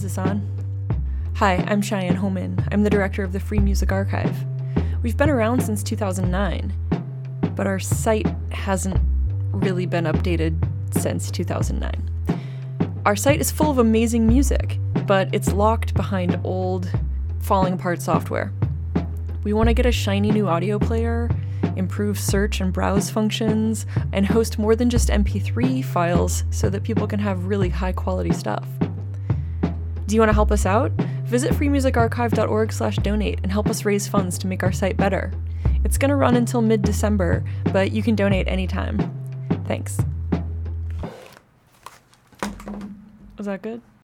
this on? Hi, I'm Cheyenne Homan. I'm the director of the Free Music Archive. We've been around since 2009, but our site hasn't really been updated since 2009. Our site is full of amazing music, but it's locked behind old, falling apart software. We want to get a shiny new audio player, improve search and browse functions, and host more than just MP3 files so that people can have really high quality stuff. Do you want to help us out? Visit freemusicarchive.org/donate and help us raise funds to make our site better. It's going to run until mid-December, but you can donate anytime. Thanks. Was that good?